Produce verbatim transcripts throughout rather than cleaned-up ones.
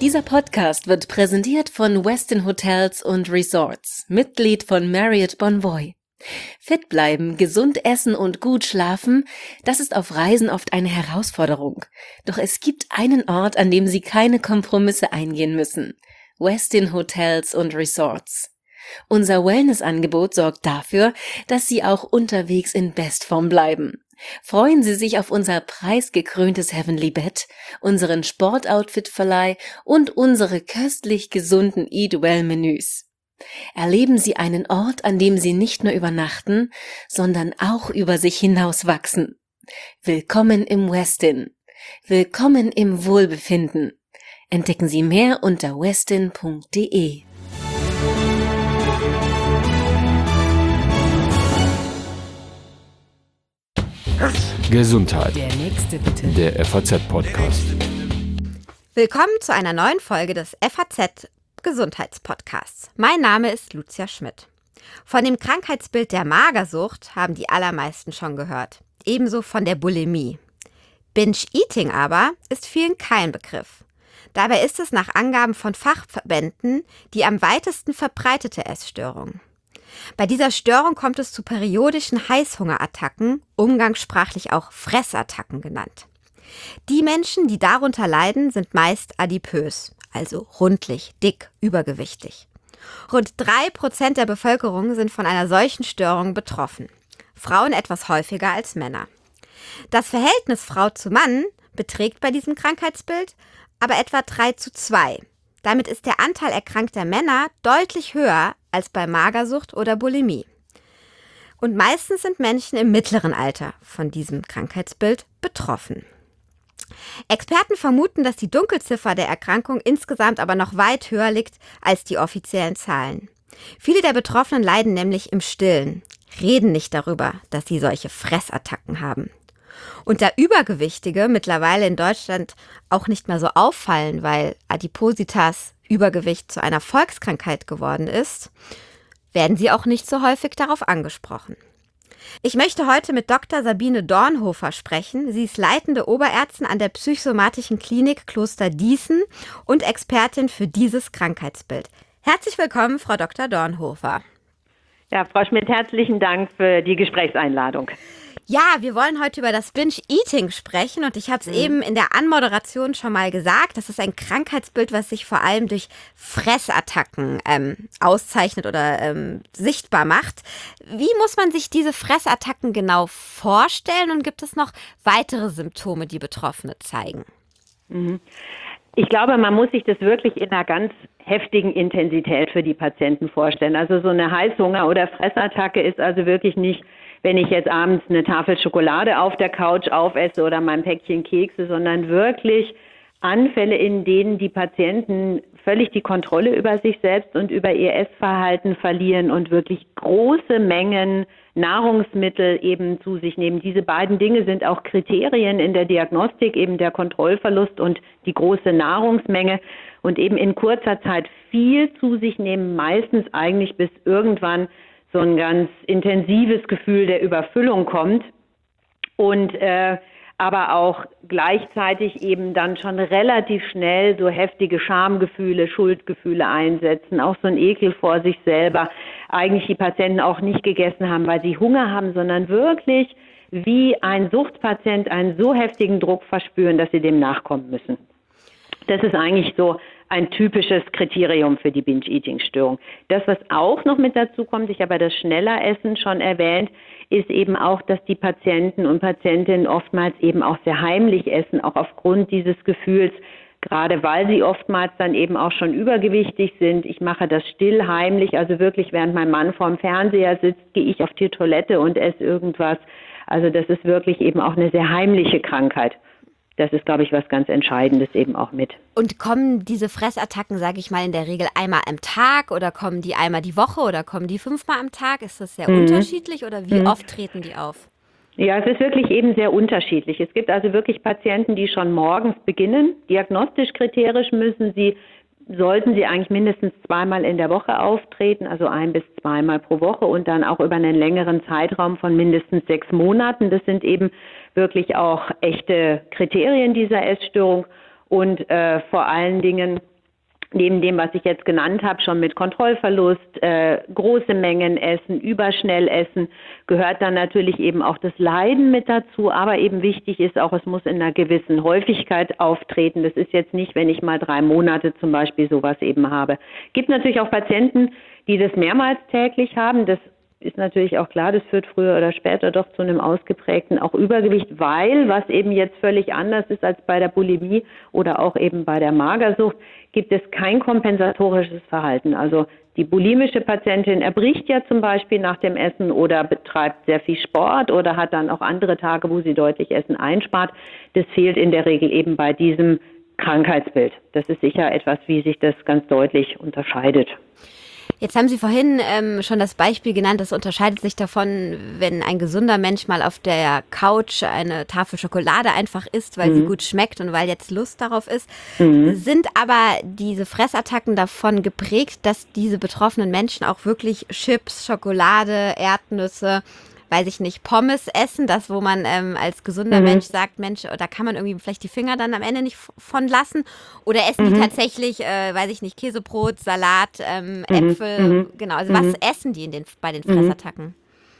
Dieser Podcast wird präsentiert von Westin Hotels und Resorts, Mitglied von Marriott Bonvoy. Fit bleiben, gesund essen und gut schlafen, das ist auf Reisen oft eine Herausforderung. Doch es gibt einen Ort, an dem Sie keine Kompromisse eingehen müssen. Westin Hotels und Resorts. Unser Wellnessangebot sorgt dafür, dass Sie auch unterwegs in Bestform bleiben. Freuen Sie sich auf unser preisgekröntes Heavenly Bed, unseren Sportoutfit-Verleih und unsere köstlich gesunden Eat-Well-Menüs. Erleben Sie einen Ort, an dem Sie nicht nur übernachten, sondern auch über sich hinaus wachsen. Willkommen im Westin. Willkommen im Wohlbefinden. Entdecken Sie mehr unter westin punkt de. Gesundheit. Der nächste bitte. Der F A Z-Podcast. Willkommen zu einer neuen Folge des F A Z-Gesundheitspodcasts. Mein Name ist Lucia Schmidt. Von dem Krankheitsbild der Magersucht haben die allermeisten schon gehört. Ebenso von der Bulimie. Binge-Eating aber ist vielen kein Begriff. Dabei ist es nach Angaben von Fachverbänden die am weitesten verbreitete Essstörung. Bei dieser Störung kommt es zu periodischen Heißhungerattacken, umgangssprachlich auch Fressattacken genannt. Die Menschen, die darunter leiden, sind meist adipös, also rundlich, dick, übergewichtig. Rund drei Prozent der Bevölkerung sind von einer solchen Störung betroffen. Frauen etwas häufiger als Männer. Das Verhältnis Frau zu Mann beträgt bei diesem Krankheitsbild aber etwa drei zu zwei. Damit ist der Anteil erkrankter Männer deutlich höher als bei Magersucht oder Bulimie. Und meistens sind Menschen im mittleren Alter von diesem Krankheitsbild betroffen. Experten vermuten, dass die Dunkelziffer der Erkrankung insgesamt aber noch weit höher liegt als die offiziellen Zahlen. Viele der Betroffenen leiden nämlich im Stillen, reden nicht darüber, dass sie solche Fressattacken haben. Und da Übergewichtige mittlerweile in Deutschland auch nicht mehr so auffallen, weil Adipositas, Übergewicht, zu einer Volkskrankheit geworden ist, werden sie auch nicht so häufig darauf angesprochen. Ich möchte heute mit Doktor Sabine Dornhofer sprechen. Sie ist leitende Oberärztin an der Psychosomatischen Klinik Kloster Dießen und Expertin für dieses Krankheitsbild. Herzlich willkommen, Frau Doktor Dornhofer. Ja, Frau Schmidt, herzlichen Dank für die Gesprächseinladung. Ja, wir wollen heute über das Binge-Eating sprechen und ich habe es mhm. eben in der Anmoderation schon mal gesagt, das ist ein Krankheitsbild, was sich vor allem durch Fressattacken ähm, auszeichnet oder ähm, sichtbar macht. Wie muss man sich diese Fressattacken genau vorstellen und gibt es noch weitere Symptome, die Betroffene zeigen? Mhm. Ich glaube, man muss sich das wirklich in einer ganz heftigen Intensität für die Patienten vorstellen. Also so eine Heißhunger- oder Fressattacke ist also wirklich nicht, wenn ich jetzt abends eine Tafel Schokolade auf der Couch aufesse oder mein Päckchen Kekse, sondern wirklich Anfälle, in denen die Patienten völlig die Kontrolle über sich selbst und über ihr Essverhalten verlieren und wirklich große Mengen Nahrungsmittel eben zu sich nehmen. Diese beiden Dinge sind auch Kriterien in der Diagnostik, eben der Kontrollverlust und die große Nahrungsmenge und eben in kurzer Zeit viel zu sich nehmen, meistens eigentlich bis irgendwann so ein ganz intensives Gefühl der Überfüllung kommt und äh, aber auch gleichzeitig eben dann schon relativ schnell so heftige Schamgefühle, Schuldgefühle einsetzen, auch so ein Ekel vor sich selber. Eigentlich die Patienten auch nicht gegessen haben, weil sie Hunger haben, sondern wirklich wie ein Suchtpatient einen so heftigen Druck verspüren, dass sie dem nachkommen müssen. Das ist eigentlich so ein typisches Kriterium für die Binge-Eating-Störung. Das, was auch noch mit dazu kommt, ich habe das Schneller-Essen schon erwähnt, ist eben auch, dass die Patienten und Patientinnen oftmals eben auch sehr heimlich essen, auch aufgrund dieses Gefühls, gerade weil sie oftmals dann eben auch schon übergewichtig sind. Ich mache das still, heimlich, also wirklich während mein Mann vorm Fernseher sitzt, gehe ich auf die Toilette und esse irgendwas. Also das ist wirklich eben auch eine sehr heimliche Krankheit. Das ist, glaube ich, was ganz Entscheidendes eben auch mit. Und kommen diese Fressattacken, sage ich mal, in der Regel einmal am Tag oder kommen die einmal die Woche oder kommen die fünfmal am Tag? Ist das sehr mhm. unterschiedlich oder wie mhm. oft treten die auf? Ja, es ist wirklich eben sehr unterschiedlich. Es gibt also wirklich Patienten, die schon morgens beginnen. Diagnostisch kriterisch müssen sie, sollten sie eigentlich mindestens zweimal in der Woche auftreten, also ein bis zweimal pro Woche und dann auch über einen längeren Zeitraum von mindestens sechs Monaten. Das sind eben wirklich auch echte Kriterien dieser Essstörung und äh, vor allen Dingen neben dem, was ich jetzt genannt habe, schon mit Kontrollverlust, äh, große Mengen essen, überschnell essen, gehört dann natürlich eben auch das Leiden mit dazu. Aber eben wichtig ist auch, es muss in einer gewissen Häufigkeit auftreten. Das ist jetzt nicht, wenn ich mal drei Monate zum Beispiel sowas eben habe. Es gibt natürlich auch Patienten, die das mehrmals täglich haben. Das ist natürlich auch klar, das führt früher oder später doch zu einem ausgeprägten auch Übergewicht, weil, was eben jetzt völlig anders ist als bei der Bulimie oder auch eben bei der Magersucht, gibt es kein kompensatorisches Verhalten. Also die bulimische Patientin erbricht ja zum Beispiel nach dem Essen oder betreibt sehr viel Sport oder hat dann auch andere Tage, wo sie deutlich Essen einspart. Das fehlt in der Regel eben bei diesem Krankheitsbild. Das ist sicher etwas, wie sich das ganz deutlich unterscheidet. Jetzt haben Sie vorhin ähm, schon das Beispiel genannt, das unterscheidet sich davon, wenn ein gesunder Mensch mal auf der Couch eine Tafel Schokolade einfach isst, weil mhm. sie gut schmeckt und weil jetzt Lust darauf ist. Mhm. Sind aber diese Fressattacken davon geprägt, dass diese betroffenen Menschen auch wirklich Chips, Schokolade, Erdnüsse, weiß ich nicht, Pommes essen, das, wo man ähm, als gesunder mhm. Mensch sagt, Mensch, da kann man irgendwie vielleicht die Finger dann am Ende nicht von lassen? Oder essen mhm. die tatsächlich, äh, weiß ich nicht, Käsebrot, Salat, ähm, mhm. Äpfel, mhm. genau, also mhm. was essen die in den, bei den Fressattacken?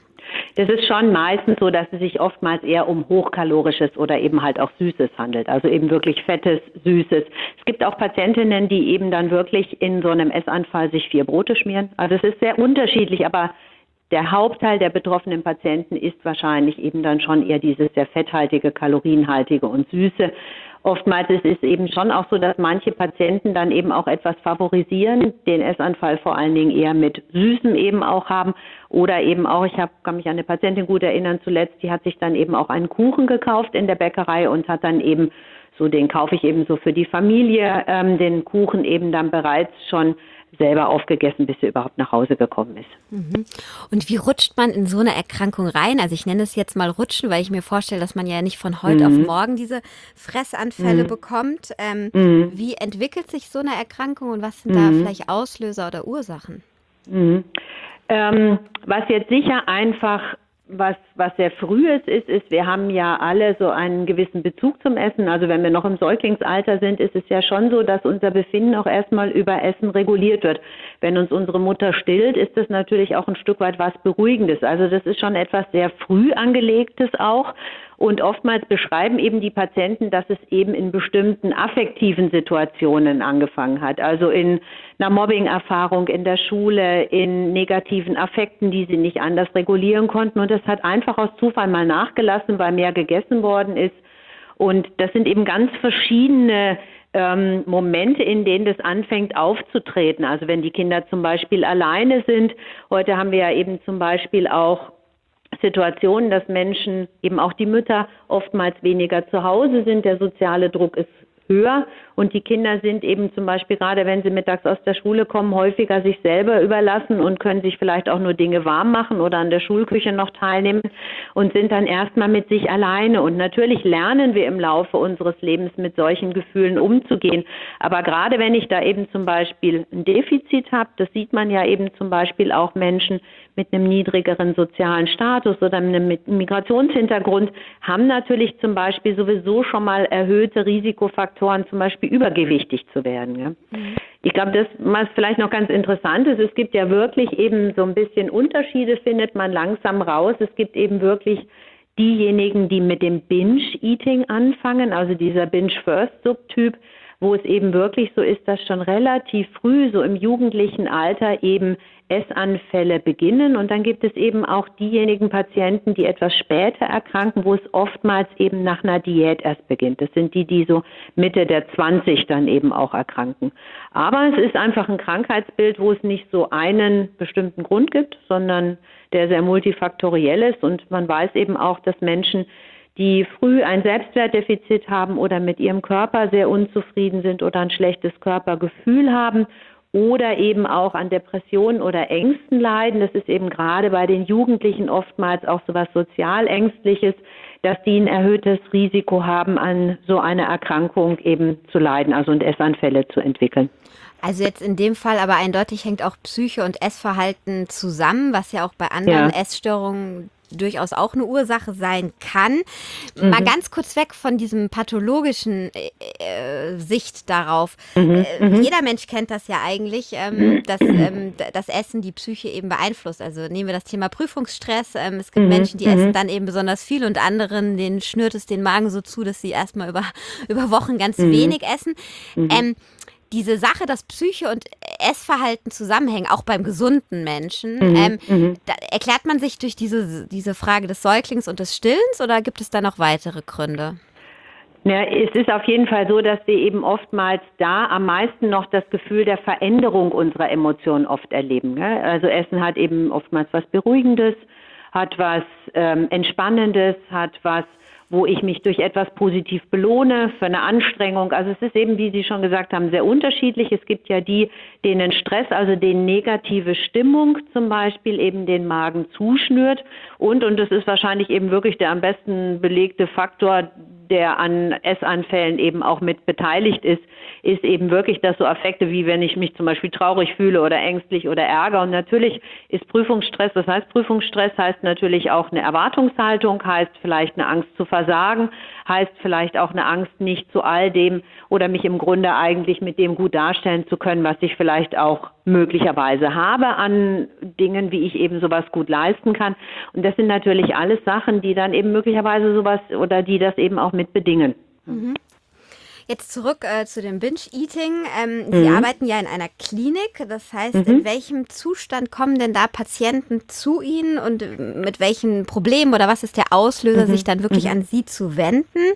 Das ist schon meistens so, dass es sich oftmals eher um hochkalorisches oder eben halt auch Süßes handelt, also eben wirklich Fettes, Süßes. Es gibt auch Patientinnen, die eben dann wirklich in so einem Essanfall sich vier Brote schmieren. Also es ist sehr unterschiedlich, aber der Hauptteil der betroffenen Patienten ist wahrscheinlich eben dann schon eher dieses sehr fetthaltige, kalorienhaltige und süße. Oftmals ist es eben schon auch so, dass manche Patienten dann eben auch etwas favorisieren, den Essanfall vor allen Dingen eher mit Süßem eben auch haben. Oder eben auch, ich hab, kann mich an eine Patientin gut erinnern zuletzt, die hat sich dann eben auch einen Kuchen gekauft in der Bäckerei und hat dann eben, so den kaufe ich eben so für die Familie, ähm, den Kuchen eben dann bereits schon selber aufgegessen, bis sie überhaupt nach Hause gekommen ist. Mhm. Und wie rutscht man in so eine Erkrankung rein? Also ich nenne es jetzt mal Rutschen, weil ich mir vorstelle, dass man ja nicht von heute mhm. auf morgen diese Fressanfälle mhm. bekommt. Ähm, mhm. Wie entwickelt sich so eine Erkrankung und was sind mhm. da vielleicht Auslöser oder Ursachen? Mhm. Ähm, was jetzt sicher einfach Was, was sehr frühes ist, ist, wir haben ja alle so einen gewissen Bezug zum Essen. Also wenn wir noch im Säuglingsalter sind, ist es ja schon so, dass unser Befinden auch erstmal über Essen reguliert wird. Wenn uns unsere Mutter stillt, ist das natürlich auch ein Stück weit was Beruhigendes. Also das ist schon etwas sehr früh angelegtes auch. Und oftmals beschreiben eben die Patienten, dass es eben in bestimmten affektiven Situationen angefangen hat. Also in einer Mobbing-Erfahrung in der Schule, in negativen Affekten, die sie nicht anders regulieren konnten. Und das hat einfach aus Zufall mal nachgelassen, weil mehr gegessen worden ist. Und das sind eben ganz verschiedene ähm, Momente, in denen das anfängt aufzutreten. Also wenn die Kinder zum Beispiel alleine sind. Heute haben wir ja eben zum Beispiel auch Situationen, dass Menschen, eben auch die Mütter, oftmals weniger zu Hause sind. Der soziale Druck ist höher und die Kinder sind eben zum Beispiel, gerade wenn sie mittags aus der Schule kommen, häufiger sich selber überlassen und können sich vielleicht auch nur Dinge warm machen oder an der Schulküche noch teilnehmen und sind dann erstmal mit sich alleine. Und natürlich lernen wir im Laufe unseres Lebens mit solchen Gefühlen umzugehen. Aber gerade wenn ich da eben zum Beispiel ein Defizit habe, das sieht man ja eben zum Beispiel auch Menschen mit einem niedrigeren sozialen Status oder einem Migrationshintergrund, haben natürlich zum Beispiel sowieso schon mal erhöhte Risikofaktoren, zum Beispiel übergewichtig zu werden. Ja. Mhm. Ich glaube, das, was vielleicht noch ganz interessant ist, es gibt ja wirklich eben so ein bisschen Unterschiede, findet man langsam raus. Es gibt eben wirklich diejenigen, die mit dem Binge-Eating anfangen, also dieser Binge-First-Subtyp, wo es eben wirklich so ist, dass schon relativ früh, so im jugendlichen Alter, eben Essanfälle beginnen. Und dann gibt es eben auch diejenigen Patienten, die etwas später erkranken, wo es oftmals eben nach einer Diät erst beginnt. Das sind die, die so Mitte der zwanzig dann eben auch erkranken. Aber es ist einfach ein Krankheitsbild, wo es nicht so einen bestimmten Grund gibt, sondern der sehr multifaktoriell ist. Und man weiß eben auch, dass Menschen, die früh ein Selbstwertdefizit haben oder mit ihrem Körper sehr unzufrieden sind oder ein schlechtes Körpergefühl haben oder eben auch an Depressionen oder Ängsten leiden. Das ist eben gerade bei den Jugendlichen oftmals auch so was Sozialängstliches, dass die ein erhöhtes Risiko haben, an so einer Erkrankung eben zu leiden, also und Essanfälle zu entwickeln. Also jetzt in dem Fall aber eindeutig hängt auch Psyche und Essverhalten zusammen, was ja auch bei anderen ja. Essstörungen durchaus auch eine Ursache sein kann. Mhm. Mal ganz kurz weg von diesem pathologischen äh, Sicht darauf. Mhm. Äh, mhm. Jeder Mensch kennt das ja eigentlich, ähm, dass ähm, das Essen die Psyche eben beeinflusst. Also nehmen wir das Thema Prüfungsstress. Ähm, es gibt mhm. Menschen, die mhm. essen dann eben besonders viel und anderen, denen schnürt es den Magen so zu, dass sie erstmal über, über Wochen ganz mhm. wenig essen. Mhm. Ähm, diese Sache, dass Psyche und Essverhalten zusammenhängen, auch beim gesunden Menschen, mhm. ähm, mhm. da erklärt man sich durch diese, diese Frage des Säuglings und des Stillens oder gibt es da noch weitere Gründe? Ja, es ist auf jeden Fall so, dass wir eben oftmals da am meisten noch das Gefühl der Veränderung unserer Emotionen oft erleben. Gell? Also Essen hat eben oftmals was Beruhigendes, hat was ähm, Entspannendes, hat was, wo ich mich durch etwas positiv belohne für eine Anstrengung. Also es ist eben, wie Sie schon gesagt haben, sehr unterschiedlich. Es gibt ja die, denen Stress, also denen negative Stimmung zum Beispiel eben den Magen zuschnürt. Und, und das ist wahrscheinlich eben wirklich der am besten belegte Faktor, der an Essanfällen eben auch mit beteiligt ist, ist eben wirklich, dass so Affekte wie wenn ich mich zum Beispiel traurig fühle oder ängstlich oder ärger. Und natürlich ist Prüfungsstress, das heißt Prüfungsstress heißt natürlich auch eine Erwartungshaltung, heißt vielleicht eine Angst zu versagen, heißt vielleicht auch eine Angst nicht zu all dem oder mich im Grunde eigentlich mit dem gut darstellen zu können, was ich vielleicht auch möglicherweise habe an Dingen, wie ich eben sowas gut leisten kann. Und das sind natürlich alles Sachen, die dann eben möglicherweise sowas oder die das eben auch mit bedingen. Mhm. Jetzt zurück äh, zu dem Binge-Eating. Ähm, mhm. Sie arbeiten ja in einer Klinik. Das heißt, mhm. in welchem Zustand kommen denn da Patienten zu Ihnen und mit welchen Problemen oder was ist der Auslöser, mhm. sich dann wirklich mhm. an Sie zu wenden?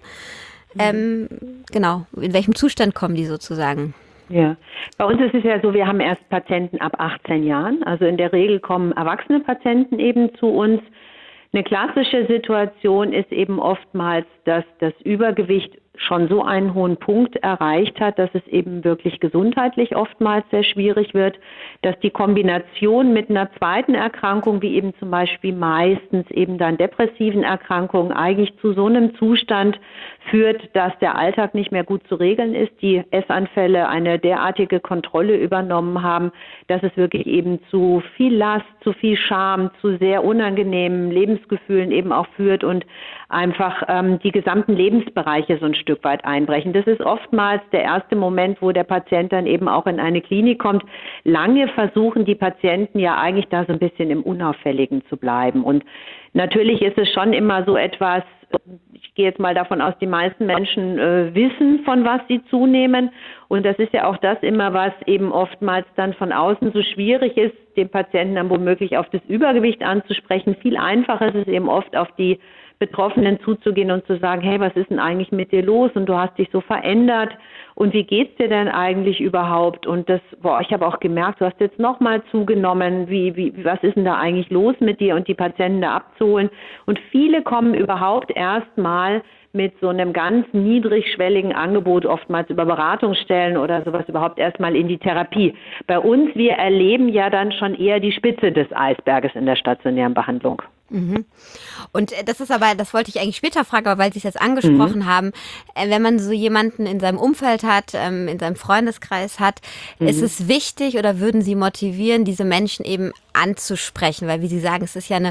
Ähm, genau, in welchem Zustand kommen die sozusagen? Ja, bei uns ist es ja so, wir haben erst Patienten ab achtzehn Jahren. Also in der Regel kommen erwachsene Patienten eben zu uns. Eine klassische Situation ist eben oftmals, dass das Übergewicht schon so einen hohen Punkt erreicht hat, dass es eben wirklich gesundheitlich oftmals sehr schwierig wird, dass die Kombination mit einer zweiten Erkrankung, wie eben zum Beispiel meistens eben dann depressiven Erkrankungen, eigentlich zu so einem Zustand führt, dass der Alltag nicht mehr gut zu regeln ist, die Essanfälle eine derartige Kontrolle übernommen haben, dass es wirklich eben zu viel Last, zu viel Scham, zu sehr unangenehmen Lebensgefühlen eben auch führt und einfach ähm, die gesamten Lebensbereiche so ein Stück weit einbrechen. Das ist oftmals der erste Moment, wo der Patient dann eben auch in eine Klinik kommt. Lange versuchen die Patienten ja eigentlich da so ein bisschen im Unauffälligen zu bleiben. Und natürlich ist es schon immer so etwas, ich gehe jetzt mal davon aus, die meisten Menschen äh, wissen, von was sie zunehmen. Und das ist ja auch das immer, was eben oftmals dann von außen so schwierig ist, den Patienten dann womöglich auf das Übergewicht anzusprechen. Viel einfacher ist es eben oft auf die Betroffenen zuzugehen und zu sagen, hey, was ist denn eigentlich mit dir los und du hast dich so verändert und wie geht's dir denn eigentlich überhaupt? Und das, boah, ich habe auch gemerkt, du hast jetzt nochmal zugenommen, wie, wie, was ist denn da eigentlich los mit dir und die Patienten da abzuholen. Und viele kommen überhaupt erstmal mit so einem ganz niedrigschwelligen Angebot, oftmals über Beratungsstellen oder sowas überhaupt erstmal in die Therapie. Bei uns, wir erleben ja dann schon eher die Spitze des Eisberges in der stationären Behandlung. Mhm. Und das ist aber, das wollte ich eigentlich später fragen, aber weil Sie es jetzt angesprochen mhm. haben, wenn man so jemanden in seinem Umfeld hat, in seinem Freundeskreis hat, mhm. ist es wichtig oder würden Sie motivieren, diese Menschen eben anzusprechen? Weil wie Sie sagen, es ist ja eine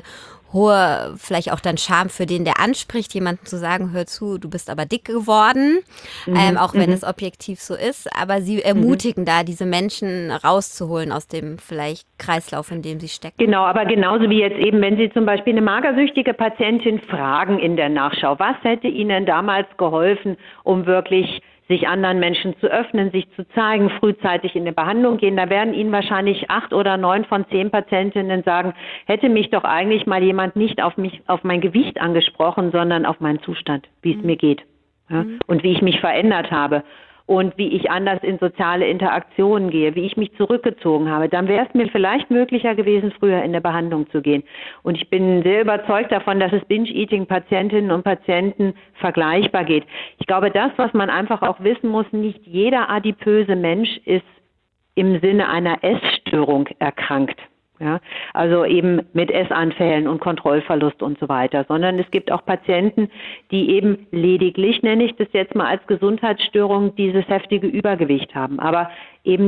hohe, vielleicht auch dann Scham für den, der anspricht, jemanden zu sagen, hör zu, du bist aber dick geworden, mhm. ähm, auch wenn mhm. es objektiv so ist. Aber Sie ermutigen mhm. da, diese Menschen rauszuholen aus dem vielleicht Kreislauf, in dem sie stecken. Genau, aber genauso wie jetzt eben, wenn Sie zum Beispiel eine magersüchtige Patientin fragen in der Nachschau, was hätte Ihnen damals geholfen, um wirklich sich anderen Menschen zu öffnen, sich zu zeigen, frühzeitig in eine Behandlung gehen. Da werden Ihnen wahrscheinlich acht oder neun von zehn Patientinnen sagen, hätte mich doch eigentlich mal jemand nicht auf mich, auf mein Gewicht angesprochen, sondern auf meinen Zustand, wie es mhm. mir geht, ja? mhm. und wie ich mich verändert habe. Und wie ich anders in soziale Interaktionen gehe, wie ich mich zurückgezogen habe, dann wäre es mir vielleicht möglicher gewesen, früher in eine Behandlung zu gehen. Und ich bin sehr überzeugt davon, dass es Binge-Eating-Patientinnen und Patienten vergleichbar geht. Ich glaube, das, was man einfach auch wissen muss, nicht jeder adipöse Mensch ist im Sinne einer Essstörung erkrankt. Ja, also eben mit Essanfällen und Kontrollverlust und so weiter, sondern es gibt auch Patienten, die eben lediglich, nenne ich das jetzt mal als Gesundheitsstörung, dieses heftige Übergewicht haben, aber eben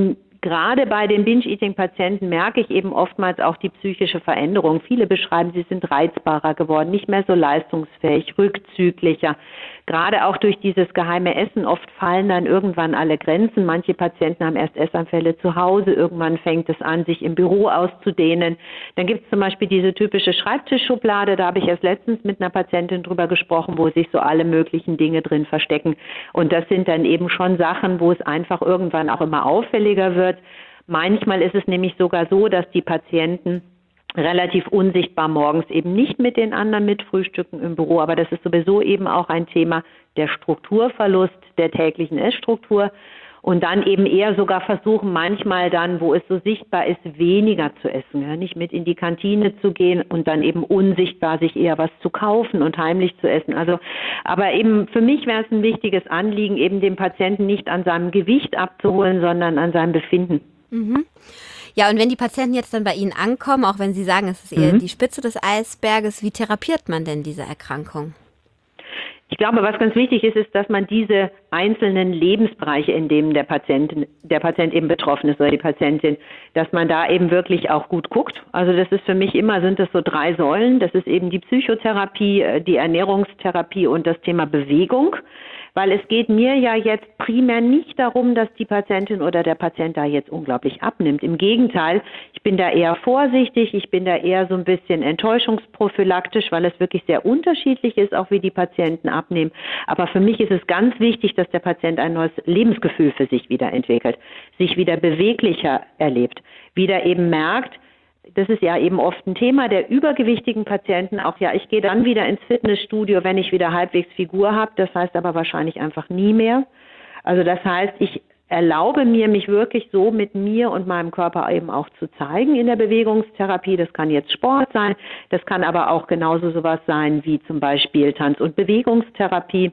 gerade bei den Binge-Eating-Patienten merke ich eben oftmals auch die psychische Veränderung. Viele beschreiben, sie sind reizbarer geworden, nicht mehr so leistungsfähig, rückzüglicher. Gerade auch durch dieses geheime Essen. Oft fallen dann irgendwann alle Grenzen. Manche Patienten haben erst Essanfälle zu Hause. Irgendwann fängt es an, sich im Büro auszudehnen. Dann gibt es zum Beispiel diese typische Schreibtischschublade. Da habe ich erst letztens mit einer Patientin drüber gesprochen, wo sich so alle möglichen Dinge drin verstecken. Und das sind dann eben schon Sachen, wo es einfach irgendwann auch immer auffälliger wird. Manchmal ist es nämlich sogar so, dass die Patienten relativ unsichtbar morgens eben nicht mit den anderen mitfrühstücken im Büro, aber das ist sowieso eben auch ein Thema der Strukturverlust der täglichen Essstruktur und dann eben eher sogar versuchen, manchmal dann, wo es so sichtbar ist, weniger zu essen, ja, nicht mit in die Kantine zu gehen und dann eben unsichtbar sich eher was zu kaufen und heimlich zu essen. Also, aber eben für mich wäre es ein wichtiges Anliegen, eben den Patienten nicht an seinem Gewicht abzuholen, sondern an seinem Befinden. Mhm. Ja, und wenn die Patienten jetzt dann bei Ihnen ankommen, auch wenn Sie sagen, es ist eher mhm. die Spitze des Eisberges, wie therapiert man denn diese Erkrankung? Ich glaube, was ganz wichtig ist, ist, dass man diese einzelnen Lebensbereiche, in denen der Patient, der Patient eben betroffen ist oder die Patientin, dass man da eben wirklich auch gut guckt. Also das ist für mich immer, sind das so drei Säulen. Das ist eben die Psychotherapie, die Ernährungstherapie und das Thema Bewegung. Weil es geht mir ja jetzt primär nicht darum, dass die Patientin oder der Patient da jetzt unglaublich abnimmt. Im Gegenteil, ich bin da eher vorsichtig, ich bin da eher so ein bisschen enttäuschungsprophylaktisch, weil es wirklich sehr unterschiedlich ist, auch wie die Patienten abnehmen. Aber für mich ist es ganz wichtig, dass der Patient ein neues Lebensgefühl für sich wieder entwickelt, sich wieder beweglicher erlebt, wieder eben merkt, das ist ja eben oft ein Thema der übergewichtigen Patienten. Auch ja, ich gehe dann wieder ins Fitnessstudio, wenn ich wieder halbwegs Figur habe. Das heißt aber wahrscheinlich einfach nie mehr. Also das heißt, ich erlaube mir, mich wirklich so mit mir und meinem Körper eben auch zu zeigen in der Bewegungstherapie. Das kann jetzt Sport sein, das kann aber auch genauso sowas sein wie zum Beispiel Tanz- und Bewegungstherapie.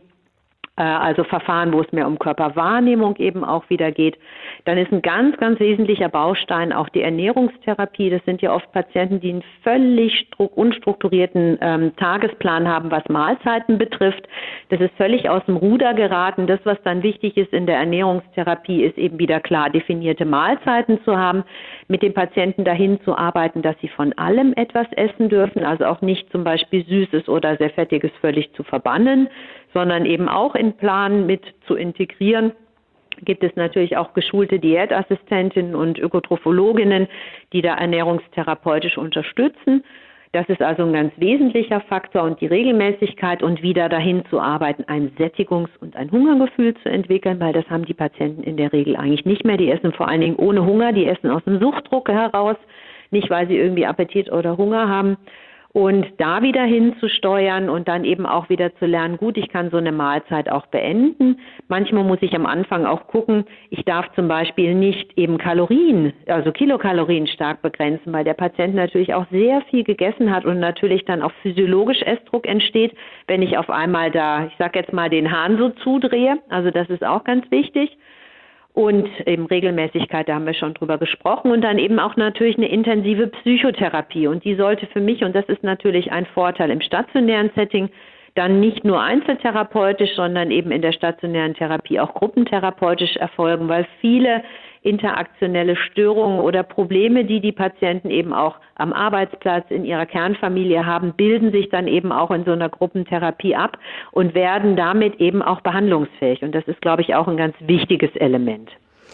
Also Verfahren, wo es mehr um Körperwahrnehmung eben auch wieder geht. Dann ist ein ganz, ganz wesentlicher Baustein auch die Ernährungstherapie. Das sind ja oft Patienten, die einen völlig unstrukturierten ähm, Tagesplan haben, was Mahlzeiten betrifft. Das ist völlig aus dem Ruder geraten. Das, was dann wichtig ist in der Ernährungstherapie, ist eben wieder klar definierte Mahlzeiten zu haben, mit den Patienten dahin zu arbeiten, dass sie von allem etwas essen dürfen, also auch nicht zum Beispiel Süßes oder sehr Fettiges völlig zu verbannen, sondern eben auch in Plan mit zu integrieren. Gibt es natürlich auch geschulte Diätassistentinnen und Ökotrophologinnen, die da ernährungstherapeutisch unterstützen. Das ist also ein ganz wesentlicher Faktor und die Regelmäßigkeit und wieder dahin zu arbeiten, ein Sättigungs- und ein Hungergefühl zu entwickeln, weil das haben die Patienten in der Regel eigentlich nicht mehr. Die essen vor allen Dingen ohne Hunger, die essen aus dem Suchtdruck heraus, nicht weil sie irgendwie Appetit oder Hunger haben. Und da wieder hinzusteuern und dann eben auch wieder zu lernen, gut, ich kann so eine Mahlzeit auch beenden. Manchmal muss ich am Anfang auch gucken, ich darf zum Beispiel nicht eben Kalorien, also Kilokalorien stark begrenzen, weil der Patient natürlich auch sehr viel gegessen hat und natürlich dann auch physiologisch Essdruck entsteht, wenn ich auf einmal da, ich sag jetzt mal, den Hahn so zudrehe. Also das ist auch ganz wichtig. Und eben Regelmäßigkeit, da haben wir schon drüber gesprochen. Und dann eben auch natürlich eine intensive Psychotherapie. Und die sollte für mich, und das ist natürlich ein Vorteil im stationären Setting, dann nicht nur einzeltherapeutisch, sondern eben in der stationären Therapie auch gruppentherapeutisch erfolgen, weil viele interaktionelle Störungen oder Probleme, die die Patienten eben auch am Arbeitsplatz in ihrer Kernfamilie haben, bilden sich dann eben auch in so einer Gruppentherapie ab und werden damit eben auch behandlungsfähig. Und das ist, glaube ich, auch ein ganz wichtiges Element.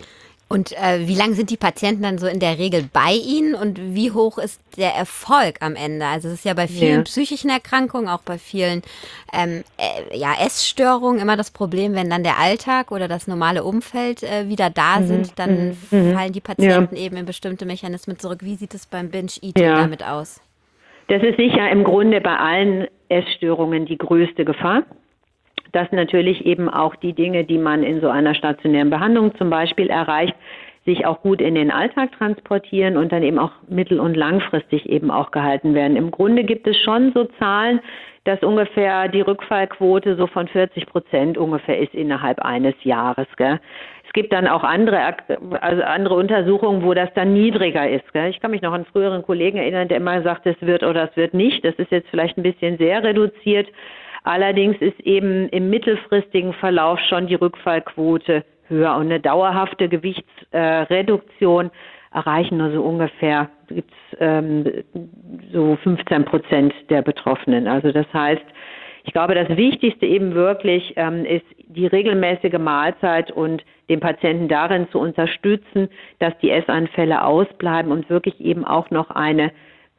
Und äh, wie lange sind die Patienten dann so in der Regel bei Ihnen und wie hoch ist der Erfolg am Ende? Also es ist ja bei vielen ja. psychischen Erkrankungen, auch bei vielen ähm, äh, ja, Essstörungen immer das Problem, wenn dann der Alltag oder das normale Umfeld äh, wieder da mhm. sind, dann mhm. fallen die Patienten ja. eben in bestimmte Mechanismen zurück. Wie sieht es beim Binge-Eating ja. damit aus? Das ist sicher im Grunde bei allen Essstörungen die größte Gefahr. Dass natürlich eben auch die Dinge, die man in so einer stationären Behandlung zum Beispiel erreicht, sich auch gut in den Alltag transportieren und dann eben auch mittel- und langfristig eben auch gehalten werden. Im Grunde gibt es schon so Zahlen, dass ungefähr die Rückfallquote so von vierzig Prozent ungefähr ist innerhalb eines Jahres, gell? Es gibt dann auch andere, also andere Untersuchungen, wo das dann niedriger ist, gell? Ich kann mich noch an einen früheren Kollegen erinnern, der immer sagt, es wird oder es wird nicht. Das ist jetzt vielleicht ein bisschen sehr reduziert. Allerdings ist eben im mittelfristigen Verlauf schon die Rückfallquote höher. Und eine dauerhafte Gewichtsreduktion äh, erreichen nur so ungefähr, gibt's ähm, so fünfzehn Prozent der Betroffenen. Also das heißt, ich glaube, das Wichtigste eben wirklich ähm, ist die regelmäßige Mahlzeit und den Patienten darin zu unterstützen, dass die Essanfälle ausbleiben und wirklich eben auch noch eine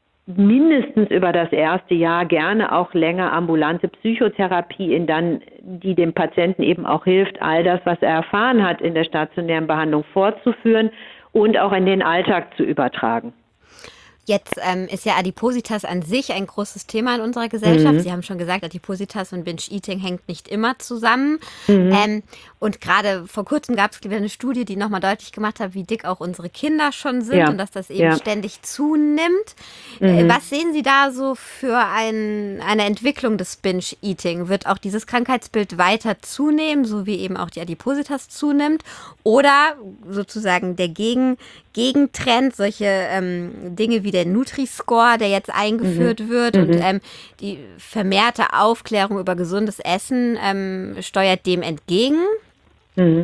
mindestens über das erste Jahr, gerne auch länger ambulante Psychotherapie, in dann, die dem Patienten eben auch hilft, all das, was er erfahren hat in der stationären Behandlung fortzuführen und auch in den Alltag zu übertragen. Jetzt ähm, ist ja Adipositas an sich ein großes Thema in unserer Gesellschaft. Mhm. Sie haben schon gesagt, Adipositas und Binge-Eating hängt nicht immer zusammen. Mhm. Ähm, und gerade vor kurzem gab es eine Studie, die nochmal deutlich gemacht hat, wie dick auch unsere Kinder schon sind, Ja. und dass das eben Ja. ständig zunimmt. Mhm. Äh, was sehen Sie da so für ein, eine Entwicklung des Binge-Eating? Wird auch dieses Krankheitsbild weiter zunehmen, so wie eben auch die Adipositas zunimmt? Oder sozusagen der Gegen, Gegentrend, solche ähm, Dinge wie der Nutri-Score, der jetzt eingeführt Mhm. wird, Mhm. und ähm, die vermehrte Aufklärung über gesundes Essen ähm, steuert dem entgegen? Mhm.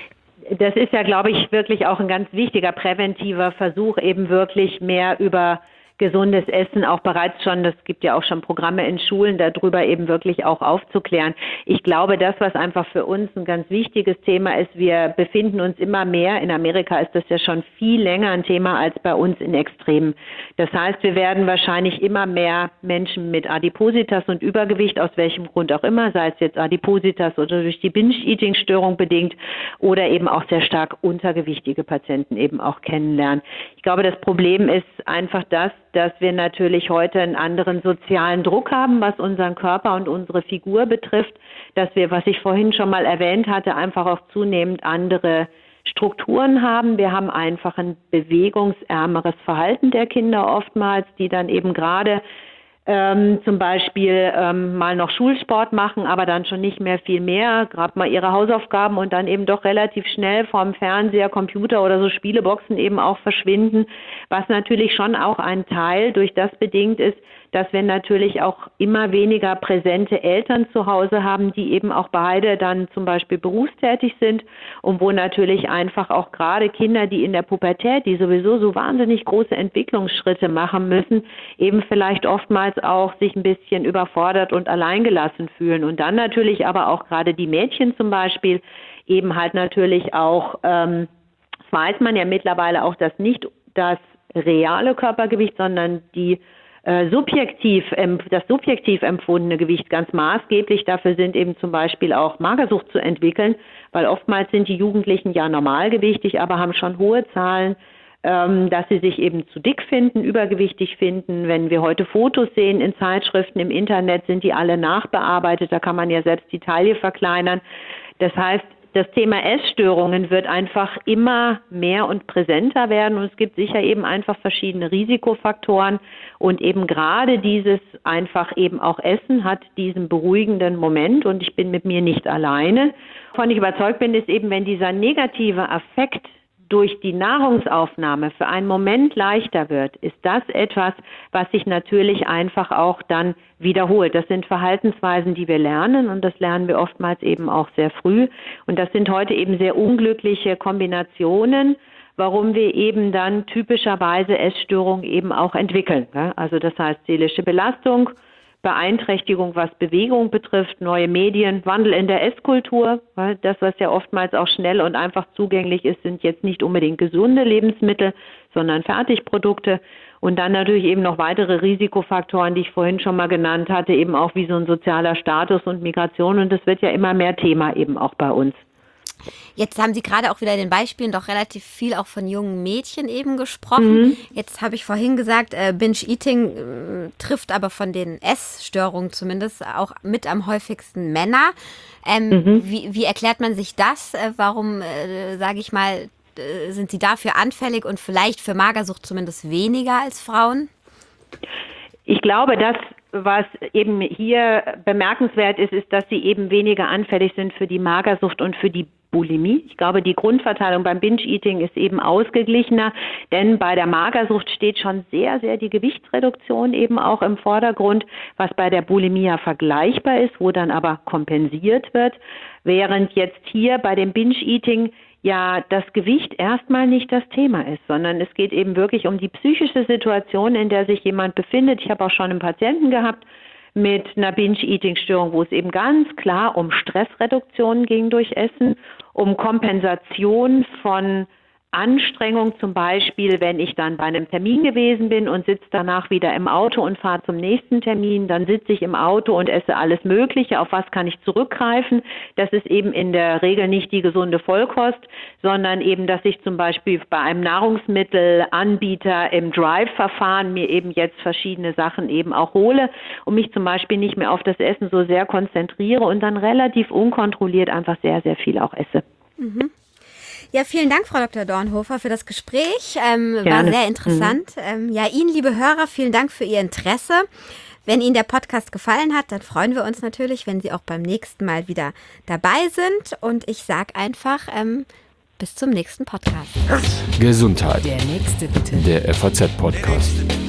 Das ist ja, glaube ich, wirklich auch ein ganz wichtiger präventiver Versuch, eben wirklich mehr über gesundes Essen auch bereits schon, das gibt ja auch schon Programme in Schulen, darüber eben wirklich auch aufzuklären. Ich glaube, das, was einfach für uns ein ganz wichtiges Thema ist, wir befinden uns immer mehr, in Amerika ist das ja schon viel länger ein Thema als bei uns in Extremen. Das heißt, wir werden wahrscheinlich immer mehr Menschen mit Adipositas und Übergewicht, aus welchem Grund auch immer, sei es jetzt Adipositas oder durch die Binge-Eating-Störung bedingt oder eben auch sehr stark untergewichtige Patienten eben auch kennenlernen. Ich glaube, das Problem ist einfach das, dass wir natürlich heute einen anderen sozialen Druck haben, was unseren Körper und unsere Figur betrifft, dass wir, was ich vorhin schon mal erwähnt hatte, einfach auch zunehmend andere Strukturen haben. Wir haben einfach ein bewegungsärmeres Verhalten der Kinder oftmals, die dann eben gerade ähm, zum Beispiel ähm, mal noch Schulsport machen, aber dann schon nicht mehr viel mehr, gerade mal ihre Hausaufgaben und dann eben doch relativ schnell vorm Fernseher, Computer oder so Spieleboxen eben auch verschwinden, was natürlich schon auch ein Teil durch das bedingt ist, dass wir natürlich auch immer weniger präsente Eltern zu Hause haben, die eben auch beide dann zum Beispiel berufstätig sind und wo natürlich einfach auch gerade Kinder, die in der Pubertät, die sowieso so wahnsinnig große Entwicklungsschritte machen müssen, eben vielleicht oftmals auch sich ein bisschen überfordert und alleingelassen fühlen. Und dann natürlich aber auch gerade die Mädchen zum Beispiel eben halt natürlich auch, ähm, das weiß man ja mittlerweile auch, dass nicht das reale Körpergewicht, sondern die äh, subjektiv, ähm, das subjektiv empfundene Gewicht ganz maßgeblich dafür sind, eben zum Beispiel auch Magersucht zu entwickeln, weil oftmals sind die Jugendlichen ja normalgewichtig, aber haben schon hohe Zahlen, ähm, dass sie sich eben zu dick finden, übergewichtig finden. Wenn wir heute Fotos sehen in Zeitschriften, im Internet, sind die alle nachbearbeitet, da kann man ja selbst die Taille verkleinern. Das heißt, das Thema Essstörungen wird einfach immer mehr und präsenter werden und es gibt sicher eben einfach verschiedene Risikofaktoren und eben gerade dieses einfach eben auch Essen hat diesen beruhigenden Moment und ich bin mit mir nicht alleine. Wovon ich überzeugt bin, ist eben, wenn dieser negative Affekt durch die Nahrungsaufnahme für einen Moment leichter wird, ist das etwas, was sich natürlich einfach auch dann wiederholt. Das sind Verhaltensweisen, die wir lernen und das lernen wir oftmals eben auch sehr früh. Und das sind heute eben sehr unglückliche Kombinationen, warum wir eben dann typischerweise Essstörungen eben auch entwickeln. Also das heißt seelische Belastung, Beeinträchtigung, was Bewegung betrifft, neue Medien, Wandel in der Esskultur. Das, was ja oftmals auch schnell und einfach zugänglich ist, sind jetzt nicht unbedingt gesunde Lebensmittel, sondern Fertigprodukte. Und dann natürlich eben noch weitere Risikofaktoren, die ich vorhin schon mal genannt hatte, eben auch wie so ein sozialer Status und Migration. Und das wird ja immer mehr Thema eben auch bei uns. Jetzt haben Sie gerade auch wieder in den Beispielen doch relativ viel auch von jungen Mädchen eben gesprochen. Mhm. Jetzt habe ich vorhin gesagt, äh, Binge-Eating äh, trifft aber von den Essstörungen zumindest auch mit am häufigsten Männer. Ähm, mhm. wie, wie erklärt man sich das? Äh, warum, äh, sage ich mal, äh, sind sie dafür anfällig und vielleicht für Magersucht zumindest weniger als Frauen? Ich glaube, dass was eben hier bemerkenswert ist, ist, dass sie eben weniger anfällig sind für die Magersucht und für die Bulimie. Ich glaube, die Grundverteilung beim Binge-Eating ist eben ausgeglichener, denn bei der Magersucht steht schon sehr, sehr die Gewichtsreduktion eben auch im Vordergrund, was bei der Bulimie ja vergleichbar ist, wo dann aber kompensiert wird, während jetzt hier bei dem Binge-Eating ja das Gewicht erstmal nicht das Thema ist, sondern es geht eben wirklich um die psychische Situation, in der sich jemand befindet. Ich habe auch schon einen Patienten gehabt mit einer Binge-Eating-Störung, wo es eben ganz klar um Stressreduktion ging durch Essen, um Kompensation von Anstrengung, zum Beispiel, wenn ich dann bei einem Termin gewesen bin und sitze danach wieder im Auto und fahre zum nächsten Termin, dann sitze ich im Auto und esse alles Mögliche, auf was kann ich zurückgreifen. Das ist eben in der Regel nicht die gesunde Vollkost, sondern eben, dass ich zum Beispiel bei einem Nahrungsmittelanbieter im Drive-Verfahren mir eben jetzt verschiedene Sachen eben auch hole und mich zum Beispiel nicht mehr auf das Essen so sehr konzentriere und dann relativ unkontrolliert einfach sehr, sehr viel auch esse. Mhm. Ja, vielen Dank, Frau Doktor Dornhofer, für das Gespräch. Ähm, war sehr interessant. Mhm. Ähm, ja, Ihnen, liebe Hörer, vielen Dank für Ihr Interesse. Wenn Ihnen der Podcast gefallen hat, dann freuen wir uns natürlich, wenn Sie auch beim nächsten Mal wieder dabei sind. Und ich sage einfach, ähm, bis zum nächsten Podcast. Gesundheit. Der nächste bitte. Der F A Z-Podcast.